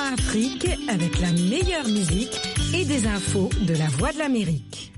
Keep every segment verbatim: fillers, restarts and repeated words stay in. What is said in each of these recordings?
Afrique avec la meilleure musique et des infos de la Voix de l'Amérique.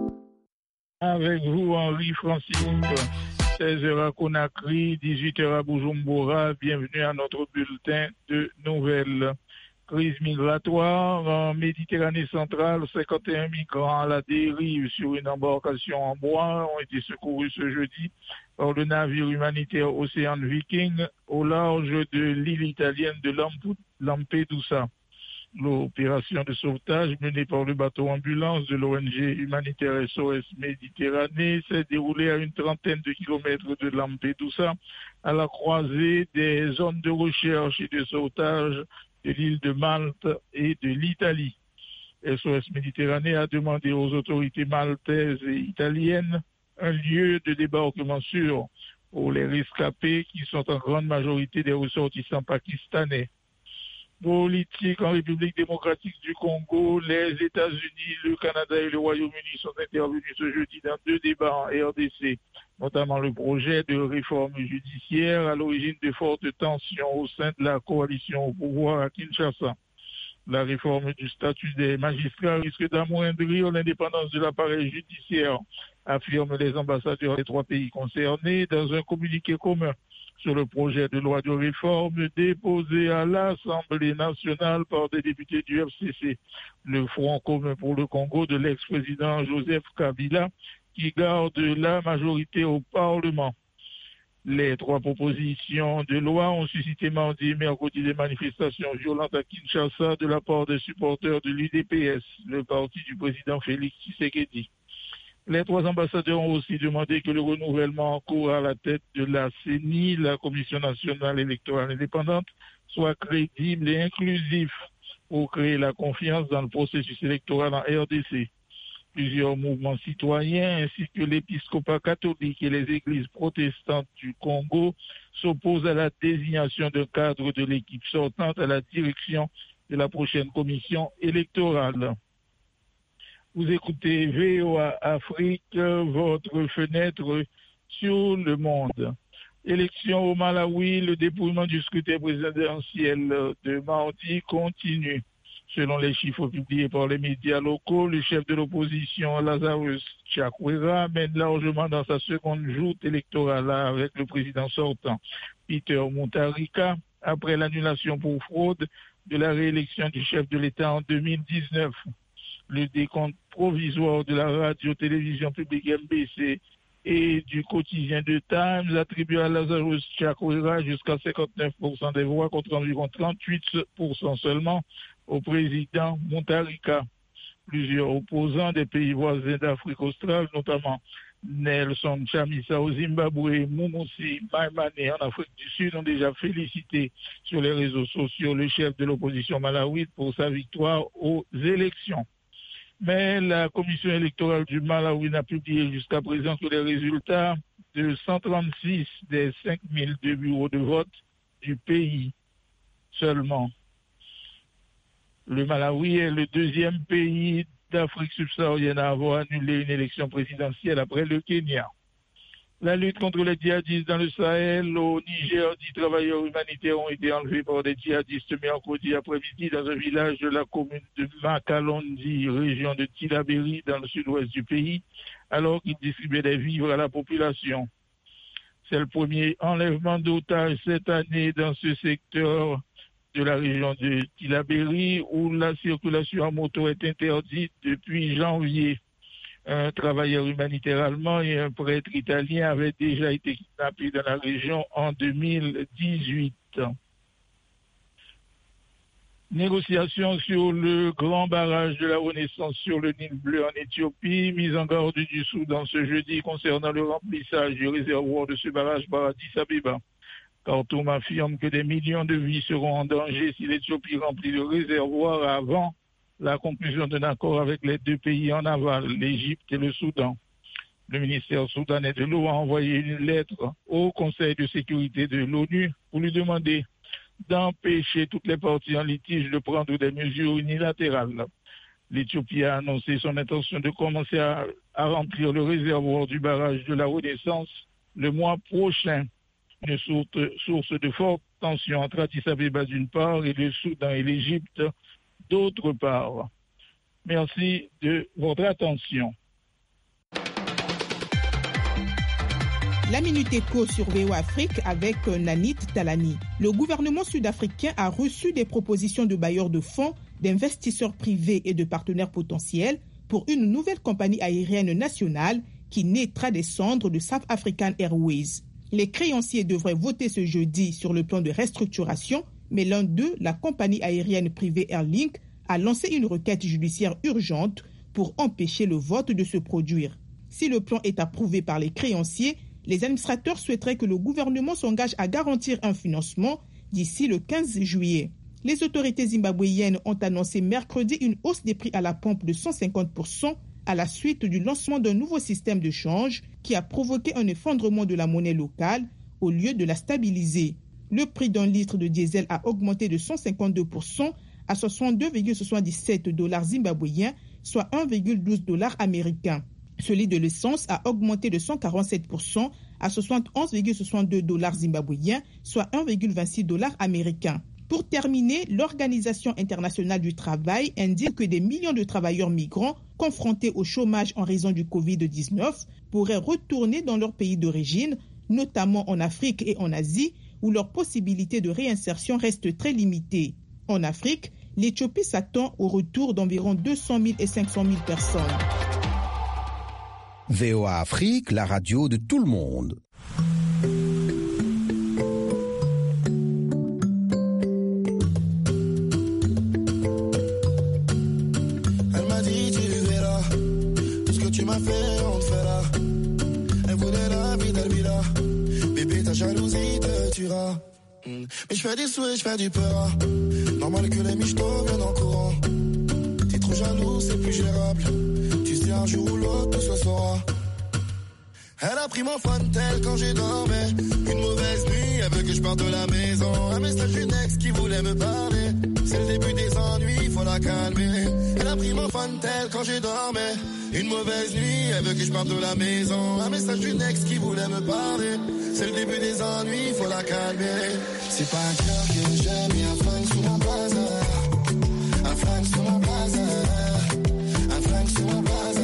Avec vous, Henri Francis, seize heures à Conakry, dix-huit heures à Bujumbura. Bienvenue à notre bulletin de nouvelles. Crise migratoire en Méditerranée centrale, cinquante et un migrants à la dérive sur une embarcation en bois ont été secourus ce jeudi par le navire humanitaire Ocean Viking au large de l'île italienne de Lampedusa. L'opération de sauvetage menée par le bateau ambulance de l'O N G humanitaire S O S Méditerranée s'est déroulée à une trentaine de kilomètres de Lampedusa, à la croisée des zones de recherche et de sauvetage de l'île de Malte et de l'Italie. S O S Méditerranée a demandé aux autorités maltaises et italiennes un lieu de débarquement sûr pour les rescapés qui sont en grande majorité des ressortissants pakistanais. Politique en République démocratique du Congo, les États-Unis, le Canada et le Royaume-Uni sont intervenus ce jeudi dans deux débats en R D C, notamment le projet de réforme judiciaire à l'origine de fortes tensions au sein de la coalition au pouvoir à Kinshasa. La réforme du statut des magistrats risque d'amoindrir l'indépendance de l'appareil judiciaire, affirment les ambassadeurs des trois pays concernés dans un communiqué commun sur le projet de loi de réforme déposé à l'Assemblée nationale par des députés du F C C, le Front commun pour le Congo de l'ex-président Joseph Kabila, qui garde la majorité au Parlement. Les trois propositions de loi ont suscité mardi et mercredi des manifestations violentes à Kinshasa de la part des supporters de l'U D P S, le parti du président Félix Tshisekedi. Les trois ambassadeurs ont aussi demandé que le renouvellement en cours à la tête de la C E N I, la Commission nationale électorale indépendante, soit crédible et inclusif pour créer la confiance dans le processus électoral en R D C. Plusieurs mouvements citoyens ainsi que l'épiscopat catholique et les églises protestantes du Congo s'opposent à la désignation d'un cadre de l'équipe sortante à la direction de la prochaine commission électorale. Vous écoutez V O A Afrique, votre fenêtre sur le monde. Élection au Malawi, le dépouillement du scrutin présidentiel de mardi continue. Selon les chiffres publiés par les médias locaux, le chef de l'opposition, Lazarus Chakwera, mène largement dans sa seconde joute électorale avec le président sortant, Peter Mutharika, après l'annulation pour fraude de la réélection du chef de l'État en deux mille dix-neuf. Le décompte provisoire de la radio-télévision publique M B C et du quotidien de Times attribue à Lazarus Chakwera jusqu'à cinquante-neuf pour cent des voix contre environ trente-huit pour cent seulement au président Mutharika. Plusieurs opposants des pays voisins d'Afrique australe, notamment Nelson Chamisa au Zimbabwe et Mumusi Maimane en Afrique du Sud, ont déjà félicité sur les réseaux sociaux le chef de l'opposition malawite pour sa victoire aux élections. Mais la commission électorale du Malawi n'a publié jusqu'à présent que les résultats de cent trente-six des cinq mille deux bureaux de vote du pays seulement. Le Malawi est le deuxième pays d'Afrique subsaharienne à avoir annulé une élection présidentielle après le Kenya. La lutte contre les djihadistes dans le Sahel, au Niger, dix travailleurs humanitaires ont été enlevés par des djihadistes mercredi après-midi dans un village de la commune de Makalondi, région de Tillabéri, dans le sud-ouest du pays, alors qu'ils distribuaient des vivres à la population. C'est le premier enlèvement d'otages cette année dans ce secteur de la région de Tillabéri, où la circulation en moto est interdite depuis janvier. Un travailleur humanitaire allemand et un prêtre italien avaient déjà été kidnappés dans la région en deux mille dix-huit. Négociations sur le grand barrage de la Renaissance sur le Nil bleu en Éthiopie, mise en garde du Soudan ce jeudi concernant le remplissage du réservoir de ce barrage par Addis Abeba. Khartoum affirme que des millions de vies seront en danger si l'Éthiopie remplit le réservoir avant la conclusion d'un accord avec les deux pays en aval, l'Égypte et le Soudan. Le ministère soudanais de l'eau a envoyé une lettre au Conseil de sécurité de l'ONU pour lui demander d'empêcher toutes les parties en litige de prendre des mesures unilatérales. L'Éthiopie a annoncé son intention de commencer à, à remplir le réservoir du barrage de la Renaissance le mois prochain. une source de forte tension entre Addis Abeba d'une part et le Soudan et l'Égypte d'autre part. Merci de votre attention. La Minute Éco sur V O A Afrique avec Nanit Talani. Le gouvernement sud-africain a reçu des propositions de bailleurs de fonds, d'investisseurs privés et de partenaires potentiels pour une nouvelle compagnie aérienne nationale qui naîtra des cendres de South African Airways. Les créanciers devraient voter ce jeudi sur le plan de restructuration, mais l'un d'eux, la compagnie aérienne privée Airlink, a lancé une requête judiciaire urgente pour empêcher le vote de se produire. Si le plan est approuvé par les créanciers, les administrateurs souhaiteraient que le gouvernement s'engage à garantir un financement d'ici le quinze juillet. Les autorités zimbabwéennes ont annoncé mercredi une hausse des prix à la pompe de cent cinquante pour cent à la suite du lancement d'un nouveau système de change qui a provoqué un effondrement de la monnaie locale au lieu de la stabiliser. Le prix d'un litre de diesel a augmenté de cent cinquante-deux pour cent à soixante-deux virgule soixante-dix-sept dollars zimbabwéens, soit un virgule douze dollars américains. Celui de l'essence a augmenté de cent quarante-sept pour cent à soixante-onze virgule soixante-deux dollars zimbabwéens, soit un virgule vingt-six dollars américains. Pour terminer, l'Organisation internationale du travail indique que des millions de travailleurs migrants confrontés au chômage en raison du covid dix-neuf pourraient retourner dans leur pays d'origine, notamment en Afrique et en Asie, où leurs possibilités de réinsertion restent très limitées. En Afrique, l'Éthiopie s'attend au retour d'environ deux cent mille et cinq cent mille personnes. V O A Afrique, la radio de tout le monde. Elle m'a dit tu verras, tout ce que tu m'as fait on te fera. Elle voulait la vie d'Alvila, bébé ta jalousie te tuera. Mais je fais des souhaits, je fais du peur. Normal que les michtos viennent en courant. T'es trop jaloux, c'est plus gérable. Tu sais un jour ou l'autre tout se saura. Elle a pris mon Fontel quand j'ai dormi. Une mauvaise nuit, elle veut que je parte de la maison. Un message d'une ex qui voulait me parler. C'est le début des ennuis, faut la calmer. Elle a pris mon Fontel quand j'ai dormi. Une mauvaise nuit, elle veut que je parte de la maison. Un message d'une ex qui voulait me parler. C'est le début des ennuis, faut la calmer. C'est pas un cœur que j'aime, y'a un flingue sous mon blazer. Un flingue sous mon blazer. Un flingue sous mon blazer.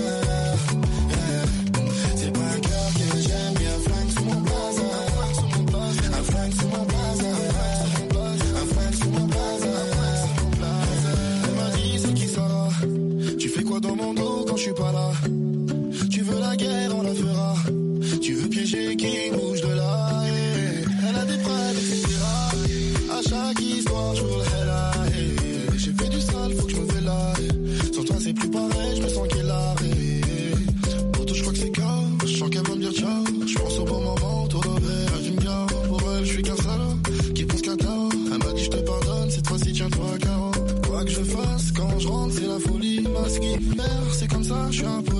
Dans mon dos quand je suis pas là. Tu veux la guerre, on la fera. Tu veux piéger qui bouge de là. Hey. Elle a des preuves, et cetera. À chaque histoire, je roule là. Hey. J'ai fait du sale, faut que je me fais là. Hey. Sans toi, c'est plus pareil, je me sens qu'elle a. Hey. Pour toi, je crois que c'est car. Je sens qu'elle va me dire ciao. Je pense au bon moment, autour de verre. Elle dit bien, pour elle, je suis qu'un salaud. Qui pense qu'un tao. Elle m'a dit, je te pardonne, cette fois-ci, tiens-toi à carreau. Quoi que je fasse, quand je rentre, c'est la folie. Ce qui fait, c'est comme ça, je suis un peu